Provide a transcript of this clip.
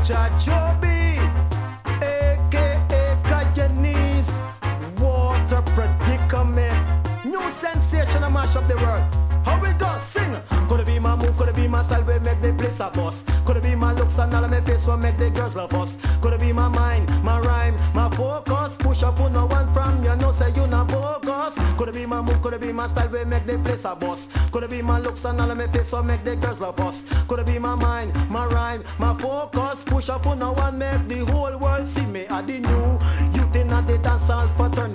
Chachobi, aka Kayanis, water predicament. New sensation to mash up the world. How we go sing? Could it be my move? Could it be my style? We make the place a bust. Could it be my looks and all of my face? Will make the girls love us. Could it be my mind, my rhyme, my focus? Push up on no one from you know say you not bogus. Could it be my move? Could it be my style? We make the place a bust. Could it be my looks and all of my face? Will make the girls love us. Could it be my mind, my rhyme, my focus? Push up on no one make the whole world see me. I the new youth in the dance hall fraternity.